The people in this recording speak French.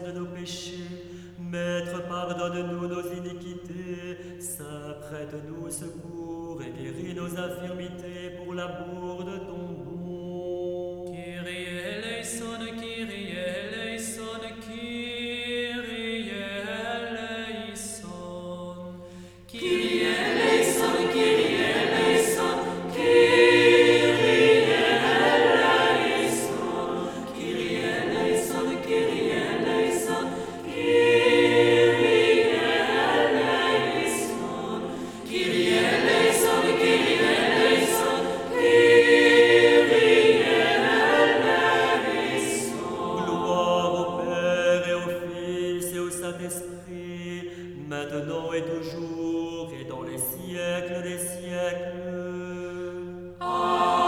de nos péchés. Maître, pardonne-nous nos iniquités. Saint, prête-nous secours et guéris nos infirmités pour l'amour de ton nom. Kyrie eleison, Kyrie eleison, Kyrie eleison. Kyrie eleison, Kyrie eleison, Kyrie eleison. Kyrie eleison, Kyrie eleison, Kyrie eleison. Kyrie eleison, Kyrie eleison, Kyrie eleison. Gloire au Père et au Fils et au Saint-Esprit, maintenant et toujours et dans les siècles des siècles. Amen.